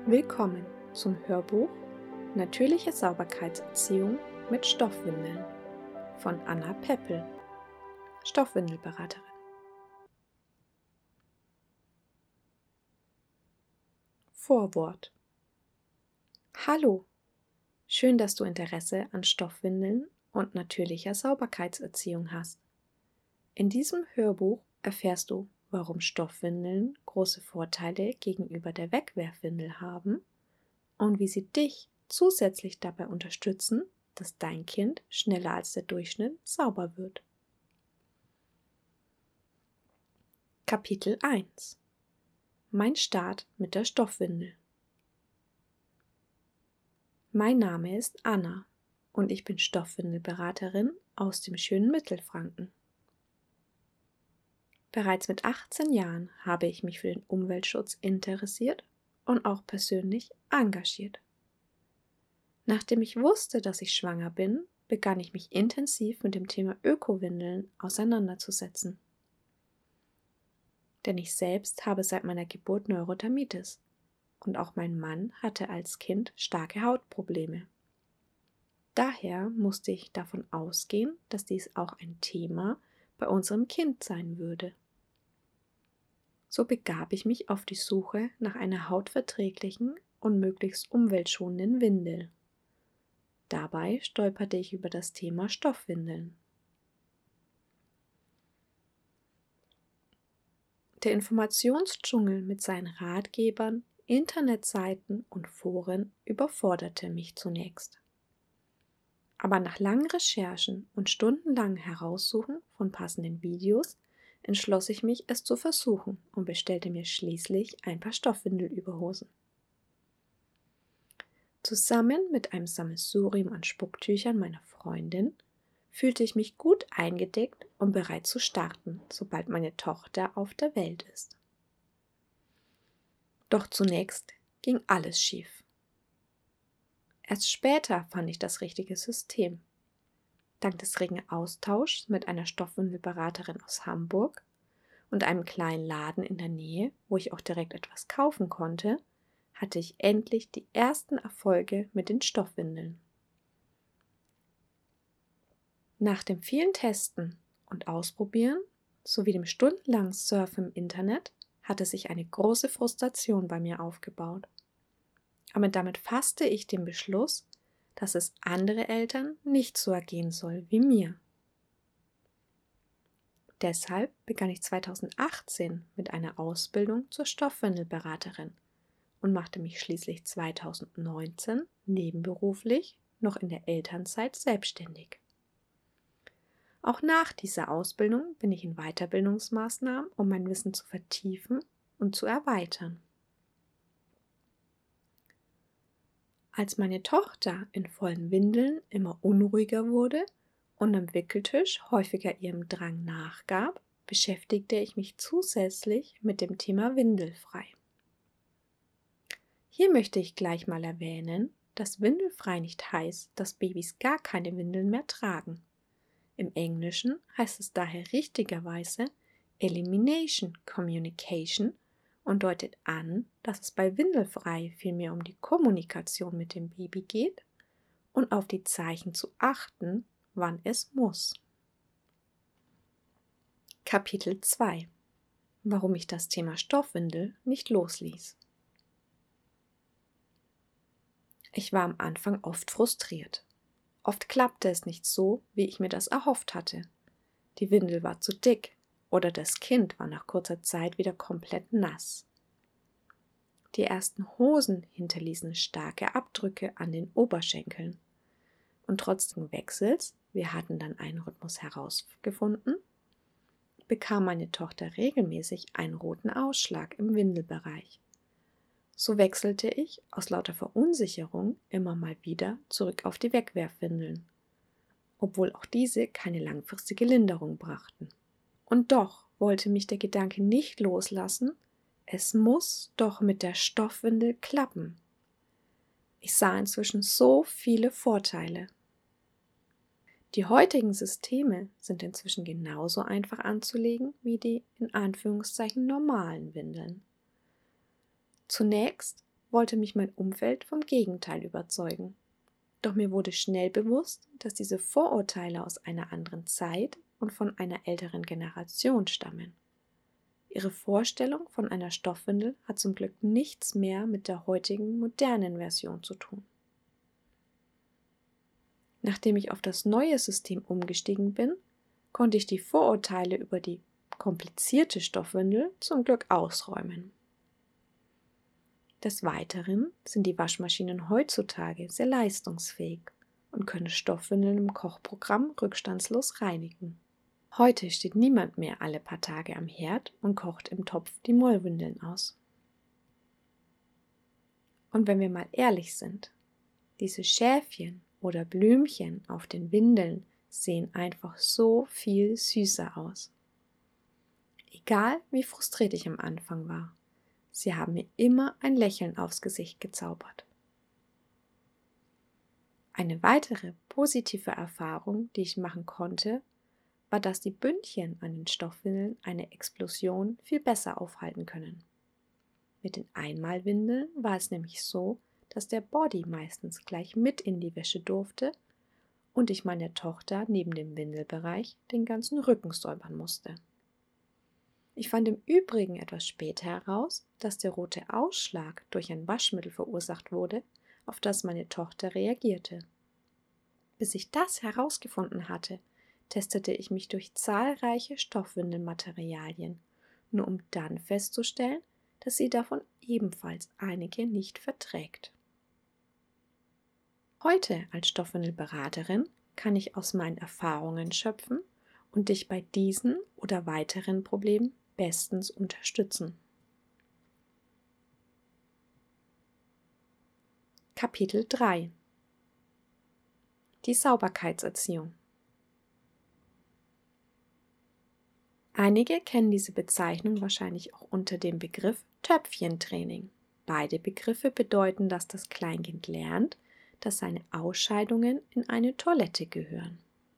Willkommen zum Hörbuch Natürliche Sauberkeitserziehung mit Stoffwindeln von Anna Peppel, Stoffwindelberaterin. Vorwort. Hallo, schön, dass du Interesse an Stoffwindeln und natürlicher Sauberkeitserziehung hast. In diesem Hörbuch erfährst du, warum Stoffwindeln große Vorteile gegenüber der Wegwerfwindel haben und wie sie dich zusätzlich dabei unterstützen, dass dein Kind schneller als der Durchschnitt sauber wird. Kapitel 1 – Mein Start mit der Stoffwindel. Mein Name ist Anna und ich bin Stoffwindelberaterin aus dem schönen Mittelfranken. Bereits mit 18 Jahren habe ich mich für den Umweltschutz interessiert und auch persönlich engagiert. Nachdem ich wusste, dass ich schwanger bin, begann ich mich intensiv mit dem Thema Ökowindeln auseinanderzusetzen. Denn ich selbst habe seit meiner Geburt Neurodermitis und auch mein Mann hatte als Kind starke Hautprobleme. Daher musste ich davon ausgehen, dass dies auch ein Thema bei unserem Kind sein würde. So begab ich mich auf die Suche nach einer hautverträglichen und möglichst umweltschonenden Windel. Dabei stolperte ich über das Thema Stoffwindeln. Der Informationsdschungel mit seinen Ratgebern, Internetseiten und Foren überforderte mich zunächst. Aber nach langen Recherchen und stundenlangem Heraussuchen von passenden Videos entschloss ich mich, es zu versuchen und bestellte mir schließlich ein paar Stoffwindelüberhosen. Zusammen mit einem Sammelsurium an Spucktüchern meiner Freundin fühlte ich mich gut eingedeckt und bereit zu starten, sobald meine Tochter auf der Welt ist. Doch zunächst ging alles schief. Erst später fand ich das richtige System. Dank des regen Austauschs mit einer Stoffwindelberaterin aus Hamburg und einem kleinen Laden in der Nähe, wo ich auch direkt etwas kaufen konnte, hatte ich endlich die ersten Erfolge mit den Stoffwindeln. Nach dem vielen Testen und Ausprobieren sowie dem stundenlangen Surfen im Internet hatte sich eine große Frustration bei mir aufgebaut. Aber damit fasste ich den Beschluss, dass es andere Eltern nicht so ergehen soll wie mir. Deshalb begann ich 2018 mit einer Ausbildung zur Stoffwindelberaterin und machte mich schließlich 2019 nebenberuflich noch in der Elternzeit selbstständig. Auch nach dieser Ausbildung bin ich in Weiterbildungsmaßnahmen, um mein Wissen zu vertiefen und zu erweitern. Als meine Tochter in vollen Windeln immer unruhiger wurde und am Wickeltisch häufiger ihrem Drang nachgab, beschäftigte ich mich zusätzlich mit dem Thema Windelfrei. Hier möchte ich gleich mal erwähnen, dass windelfrei nicht heißt, dass Babys gar keine Windeln mehr tragen. Im Englischen heißt es daher richtigerweise Elimination Communication und deutet an, dass es bei Windelfrei vielmehr um die Kommunikation mit dem Baby geht und auf die Zeichen zu achten, wann es muss. Kapitel 2 – Warum ich das Thema Stoffwindel nicht losließ. Ich war am Anfang oft frustriert. Oft klappte es nicht so, wie ich mir das erhofft hatte. Die Windel war zu dick oder das Kind war nach kurzer Zeit wieder komplett nass. Die ersten Hosen hinterließen starke Abdrücke an den Oberschenkeln. Und trotz des Wechsels, wir hatten dann einen Rhythmus herausgefunden, bekam meine Tochter regelmäßig einen roten Ausschlag im Windelbereich. So wechselte ich aus lauter Verunsicherung immer mal wieder zurück auf die Wegwerfwindeln, obwohl auch diese keine langfristige Linderung brachten. Und doch wollte mich der Gedanke nicht loslassen, es muss doch mit der Stoffwindel klappen. Ich sah inzwischen so viele Vorteile. Die heutigen Systeme sind inzwischen genauso einfach anzulegen wie die in Anführungszeichen normalen Windeln. Zunächst wollte mich mein Umfeld vom Gegenteil überzeugen. Doch mir wurde schnell bewusst, dass diese Vorurteile aus einer anderen Zeit und von einer älteren Generation stammen. Ihre Vorstellung von einer Stoffwindel hat zum Glück nichts mehr mit der heutigen modernen Version zu tun. Nachdem ich auf das neue System umgestiegen bin, konnte ich die Vorurteile über die komplizierte Stoffwindel zum Glück ausräumen. Des Weiteren sind die Waschmaschinen heutzutage sehr leistungsfähig und können Stoffwindeln im Kochprogramm rückstandslos reinigen. Heute steht niemand mehr alle paar Tage am Herd und kocht im Topf die Mollwindeln aus. Und wenn wir mal ehrlich sind, diese Schäfchen oder Blümchen auf den Windeln sehen einfach so viel süßer aus. Egal wie frustriert ich am Anfang war, sie haben mir immer ein Lächeln aufs Gesicht gezaubert. Eine weitere positive Erfahrung, die ich machen konnte, war, dass die Bündchen an den Stoffwindeln eine Explosion viel besser aufhalten können. Mit den Einmalwindeln war es nämlich so, dass der Body meistens gleich mit in die Wäsche durfte und ich meiner Tochter neben dem Windelbereich den ganzen Rücken säubern musste. Ich fand im Übrigen etwas später heraus, dass der rote Ausschlag durch ein Waschmittel verursacht wurde, auf das meine Tochter reagierte. Bis ich das herausgefunden hatte, testete ich mich durch zahlreiche Stoffwindelmaterialien, nur um dann festzustellen, dass sie davon ebenfalls einige nicht verträgt. Heute als Stoffwindelberaterin kann ich aus meinen Erfahrungen schöpfen und dich bei diesen oder weiteren Problemen bestens unterstützen. Kapitel 3: Die Sauberkeitserziehung. Einige kennen diese Bezeichnung wahrscheinlich auch unter dem Begriff Töpfchentraining. Beide Begriffe bedeuten, dass das Kleinkind lernt, dass seine Ausscheidungen in eine Toilette gehören.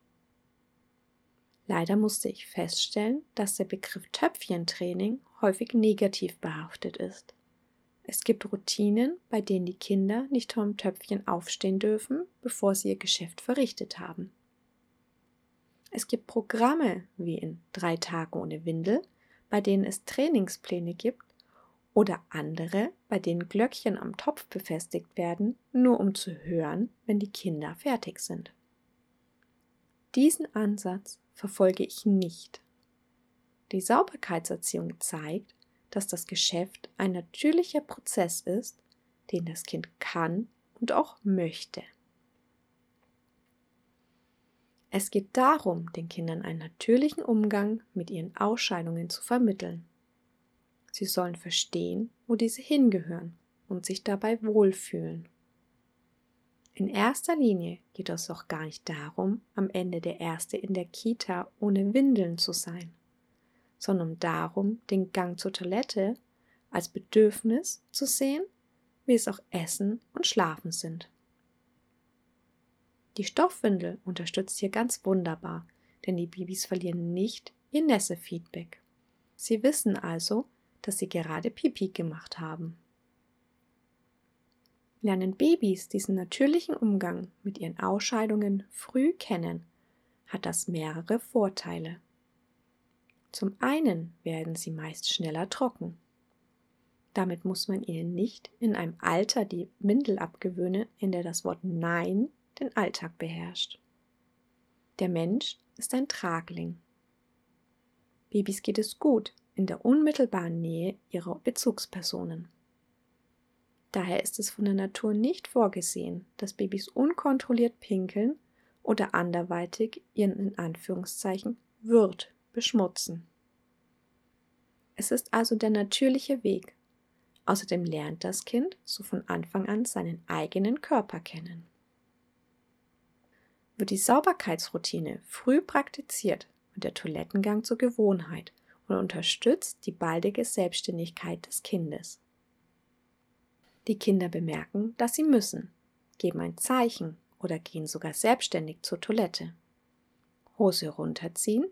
Leider musste ich feststellen, dass der Begriff Töpfchentraining häufig negativ behaftet ist. Es gibt Routinen, bei denen die Kinder nicht vom Töpfchen aufstehen dürfen, bevor sie ihr Geschäft verrichtet haben. Es gibt Programme wie in 3 Tagen ohne Windel, bei denen es Trainingspläne gibt, oder andere, bei denen Glöckchen am Topf befestigt werden, nur um zu hören, wenn die Kinder fertig sind. Diesen Ansatz verfolge ich nicht. Die Sauberkeitserziehung zeigt, dass das Geschäft ein natürlicher Prozess ist, den das Kind kann und auch möchte. Es geht darum, den Kindern einen natürlichen Umgang mit ihren Ausscheidungen zu vermitteln. Sie sollen verstehen, wo diese hingehören und sich dabei wohlfühlen. In erster Linie geht es auch gar nicht darum, am Ende der Erste in der Kita ohne Windeln zu sein, sondern darum, den Gang zur Toilette als Bedürfnis zu sehen, wie es auch Essen und Schlafen sind. Die Stoffwindel unterstützt hier ganz wunderbar, denn die Babys verlieren nicht ihr Nässe-Feedback. Sie wissen also, dass sie gerade Pipi gemacht haben. Lernen Babys diesen natürlichen Umgang mit ihren Ausscheidungen früh kennen, hat das mehrere Vorteile. Zum einen werden sie meist schneller trocken. Damit muss man ihnen nicht in einem Alter die Windel abgewöhnen, in der das Wort Nein den Alltag beherrscht. Der Mensch ist ein Tragling. Babys geht es gut in der unmittelbaren Nähe ihrer Bezugspersonen. Daher ist es von der Natur nicht vorgesehen, dass Babys unkontrolliert pinkeln oder anderweitig ihren in Anführungszeichen Wirt beschmutzen. Es ist also der natürliche Weg. Außerdem lernt das Kind so von Anfang an seinen eigenen Körper kennen. Wird die Sauberkeitsroutine früh praktiziert, wird der Toilettengang zur Gewohnheit und unterstützt die baldige Selbstständigkeit des Kindes. Die Kinder bemerken, dass sie müssen, geben ein Zeichen oder gehen sogar selbstständig zur Toilette. Hose runterziehen,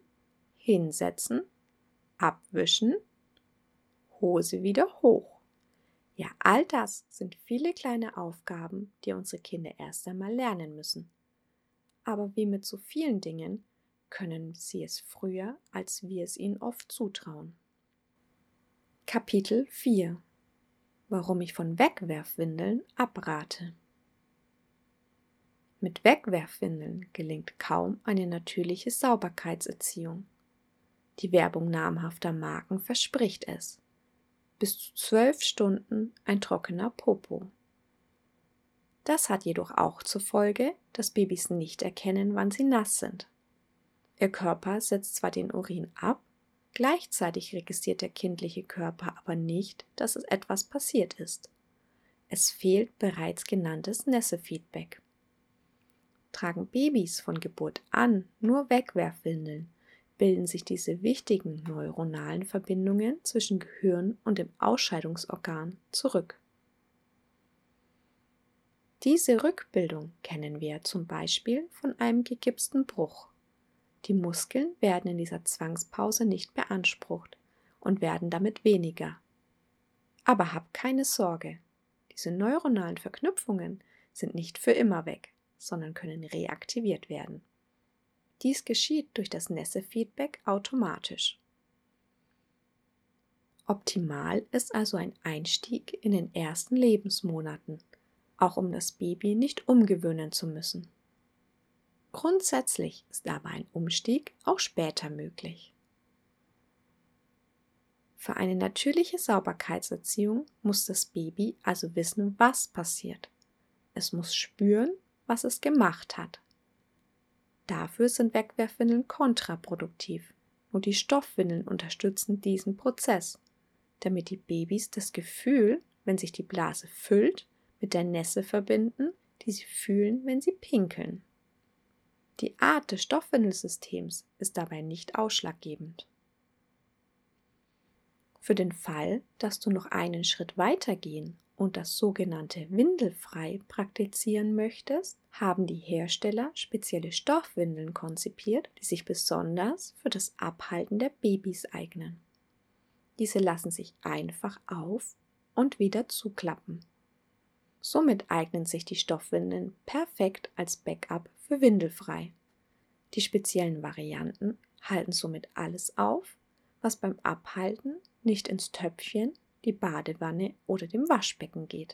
hinsetzen, abwischen, Hose wieder hoch. Ja, all das sind viele kleine Aufgaben, die unsere Kinder erst einmal lernen müssen. Aber wie mit so vielen Dingen können sie es früher, als wir es ihnen oft zutrauen. Kapitel 4: Warum ich von Wegwerfwindeln abrate. Mit Wegwerfwindeln gelingt kaum eine natürliche Sauberkeitserziehung. Die Werbung namhafter Marken verspricht es. Bis zu 12 Stunden ein trockener Popo. Das hat jedoch auch zur Folge, dass Babys nicht erkennen, wann sie nass sind. Ihr Körper setzt zwar den Urin ab, gleichzeitig registriert der kindliche Körper aber nicht, dass es etwas passiert ist. Es fehlt bereits genanntes Nässe-Feedback. Tragen Babys von Geburt an nur Wegwerfwindeln, bilden sich diese wichtigen neuronalen Verbindungen zwischen Gehirn und dem Ausscheidungsorgan zurück. Diese Rückbildung kennen wir zum Beispiel von einem gegipsten Bruch. Die Muskeln werden in dieser Zwangspause nicht beansprucht und werden damit weniger. Aber hab keine Sorge, diese neuronalen Verknüpfungen sind nicht für immer weg, sondern können reaktiviert werden. Dies geschieht durch das Nässe-Feedback automatisch. Optimal ist also ein Einstieg in den ersten Lebensmonaten, auch um das Baby nicht umgewöhnen zu müssen. Grundsätzlich ist aber ein Umstieg auch später möglich. Für eine natürliche Sauberkeitserziehung muss das Baby also wissen, was passiert. Es muss spüren, was es gemacht hat. Dafür sind Wegwerfwindeln kontraproduktiv und die Stoffwindeln unterstützen diesen Prozess, damit die Babys das Gefühl, wenn sich die Blase füllt, mit der Nässe verbinden, die sie fühlen, wenn sie pinkeln. Die Art des Stoffwindelsystems ist dabei nicht ausschlaggebend. Für den Fall, dass du noch einen Schritt weitergehen und das sogenannte Windelfrei praktizieren möchtest, haben die Hersteller spezielle Stoffwindeln konzipiert, die sich besonders für das Abhalten der Babys eignen. Diese lassen sich einfach auf und wieder zuklappen. Somit eignen sich die Stoffwindeln perfekt als Backup für Windelfrei. Die speziellen Varianten halten somit alles auf, was beim Abhalten nicht ins Töpfchen, die Badewanne oder dem Waschbecken geht.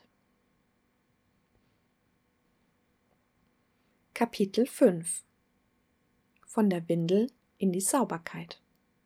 Kapitel 5: Von der Windel in die Sauberkeit.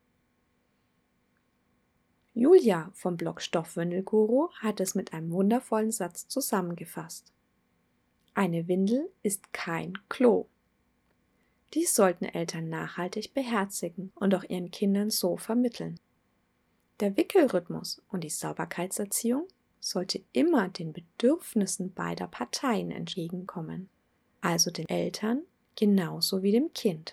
Julia vom Blog Stoffwindelguru hat es mit einem wundervollen Satz zusammengefasst. Eine Windel ist kein Klo. Dies sollten Eltern nachhaltig beherzigen und auch ihren Kindern so vermitteln. Der Wickelrhythmus und die Sauberkeitserziehung sollte immer den Bedürfnissen beider Parteien entgegenkommen, also den Eltern genauso wie dem Kind.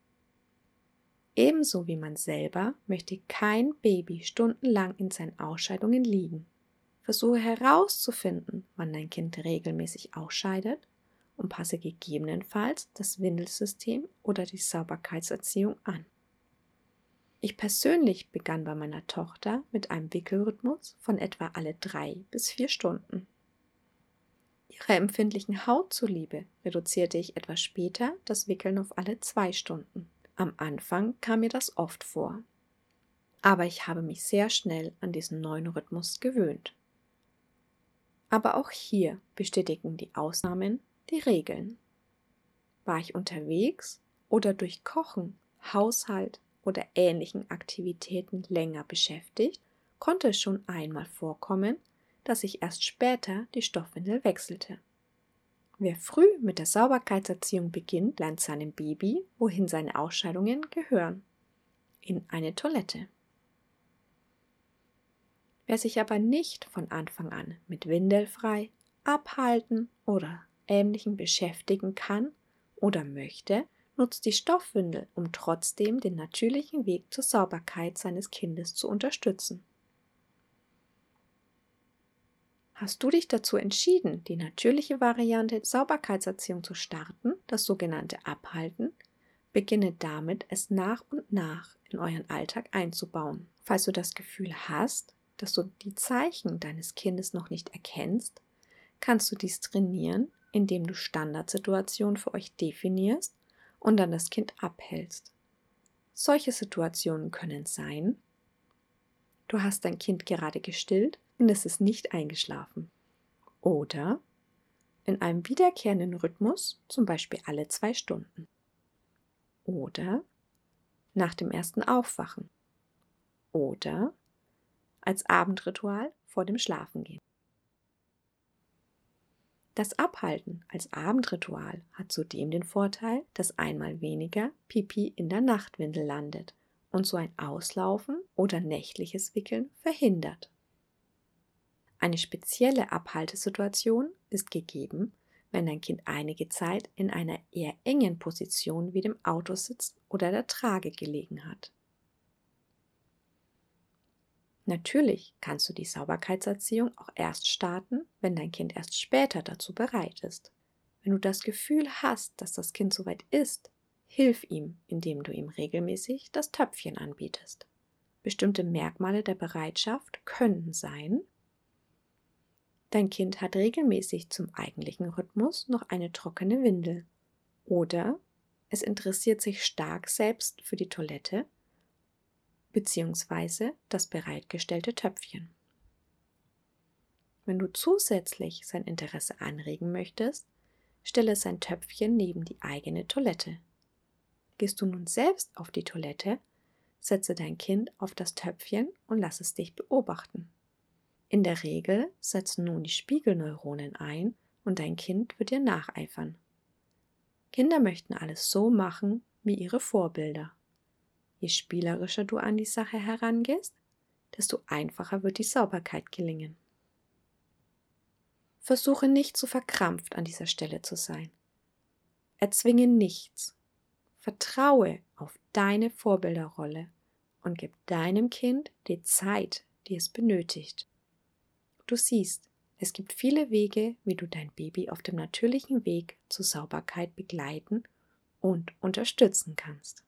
Ebenso wie man selber möchte kein Baby stundenlang in seinen Ausscheidungen liegen. Versuche herauszufinden, wann dein Kind regelmäßig ausscheidet und passe gegebenenfalls das Windelsystem oder die Sauberkeitserziehung an. Ich persönlich begann bei meiner Tochter mit einem Wickelrhythmus von etwa alle 3 bis 4 Stunden. Ihrer empfindlichen Haut zuliebe reduzierte ich etwas später das Wickeln auf alle 2 Stunden. Am Anfang kam mir das oft vor. Aber ich habe mich sehr schnell an diesen neuen Rhythmus gewöhnt. Aber auch hier bestätigen die Ausnahmen die Regeln. War ich unterwegs oder durch Kochen, Haushalt oder ähnlichen Aktivitäten länger beschäftigt, konnte es schon einmal vorkommen, dass ich erst später die Stoffwindel wechselte. Wer früh mit der Sauberkeitserziehung beginnt, lernt seinem Baby, wohin seine Ausscheidungen gehören: in eine Toilette. Wer sich aber nicht von Anfang an mit Windelfrei, Abhalten oder Ähnlichem beschäftigen kann oder möchte, nutzt die Stoffwindel, um trotzdem den natürlichen Weg zur Sauberkeit seines Kindes zu unterstützen. Hast du dich dazu entschieden, die natürliche Variante Sauberkeitserziehung zu starten, das sogenannte Abhalten? Beginne damit, es nach und nach in euren Alltag einzubauen. Falls du das Gefühl hast, dass du die Zeichen deines Kindes noch nicht erkennst, kannst du dies trainieren, indem du Standardsituationen für euch definierst und dann das Kind abhältst. Solche Situationen können sein: Du hast dein Kind gerade gestillt und es ist nicht eingeschlafen. Oder in einem wiederkehrenden Rhythmus, zum Beispiel alle 2 Stunden. Oder nach dem ersten Aufwachen. Oder als Abendritual vor dem Schlafengehen. Das Abhalten als Abendritual hat zudem den Vorteil, dass einmal weniger Pipi in der Nachtwindel landet und so ein Auslaufen oder nächtliches Wickeln verhindert. Eine spezielle Abhaltesituation ist gegeben, wenn dein Kind einige Zeit in einer eher engen Position wie dem Autositz oder der Trage gelegen hat. Natürlich kannst du die Sauberkeitserziehung auch erst starten, wenn dein Kind erst später dazu bereit ist. Wenn du das Gefühl hast, dass das Kind soweit ist, hilf ihm, indem du ihm regelmäßig das Töpfchen anbietest. Bestimmte Merkmale der Bereitschaft könnten sein: Dein Kind hat regelmäßig zum eigentlichen Rhythmus noch eine trockene Windel. Oder es interessiert sich stark selbst für die Toilette bzw. das bereitgestellte Töpfchen. Wenn du zusätzlich sein Interesse anregen möchtest, stelle sein Töpfchen neben die eigene Toilette. Gehst du nun selbst auf die Toilette, setze dein Kind auf das Töpfchen und lass es dich beobachten. In der Regel setzen nun die Spiegelneuronen ein und dein Kind wird dir nacheifern. Kinder möchten alles so machen wie ihre Vorbilder. Je spielerischer du an die Sache herangehst, desto einfacher wird die Sauberkeit gelingen. Versuche nicht zu verkrampft an dieser Stelle zu sein. Erzwinge nichts. Vertraue auf deine Vorbilderrolle und gib deinem Kind die Zeit, die es benötigt. Du siehst, es gibt viele Wege, wie du dein Baby auf dem natürlichen Weg zur Sauberkeit begleiten und unterstützen kannst.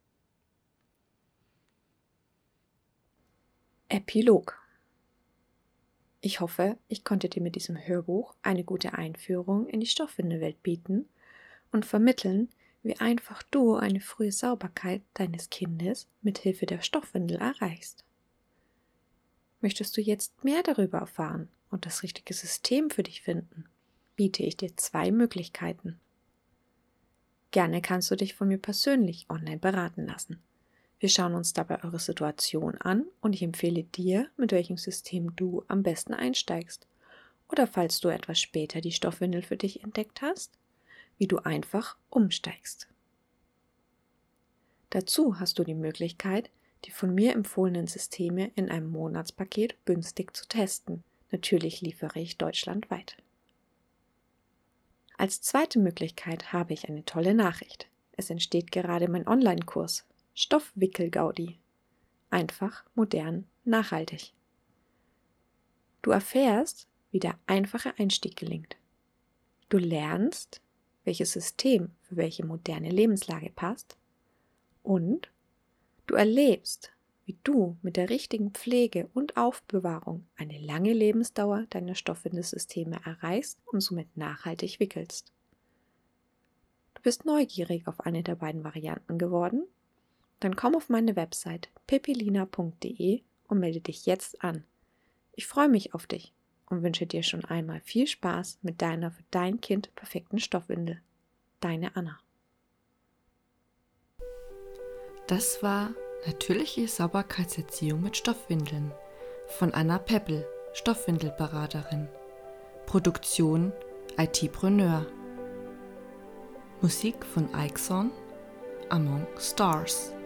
Epilog. Ich hoffe, ich konnte dir mit diesem Hörbuch eine gute Einführung in die Stoffwindelwelt bieten und vermitteln, wie einfach du eine frühe Sauberkeit deines Kindes mit Hilfe der Stoffwindel erreichst. Möchtest du jetzt mehr darüber erfahren und das richtige System für dich finden, biete ich dir 2 Möglichkeiten. Gerne kannst du dich von mir persönlich online beraten lassen. Wir schauen uns dabei eure Situation an und ich empfehle dir, mit welchem System du am besten einsteigst. Oder falls du etwas später die Stoffwindel für dich entdeckt hast, wie du einfach umsteigst. Dazu hast du die Möglichkeit, die von mir empfohlenen Systeme in einem Monatspaket günstig zu testen. Natürlich liefere ich deutschlandweit. Als zweite Möglichkeit habe ich eine tolle Nachricht. Es entsteht gerade mein Online-Kurs Stoffwickel-Gaudi. Einfach, modern, nachhaltig. Du erfährst, wie der einfache Einstieg gelingt. Du lernst, welches System für welche moderne Lebenslage passt und du erlebst, wie du mit der richtigen Pflege und Aufbewahrung eine lange Lebensdauer deiner Stoffwindelsysteme erreichst und somit nachhaltig wickelst. Du bist neugierig auf eine der beiden Varianten geworden? Dann komm auf meine Website pepilina.de und melde dich jetzt an. Ich freue mich auf dich und wünsche dir schon einmal viel Spaß mit deiner für dein Kind perfekten Stoffwindel. Deine Anna. Das war Natürliche Sauberkeitserziehung mit Stoffwindeln von Anna Peppel, Stoffwindelberaterin. Produktion IT-Preneur. Musik von Ixon, Among Stars.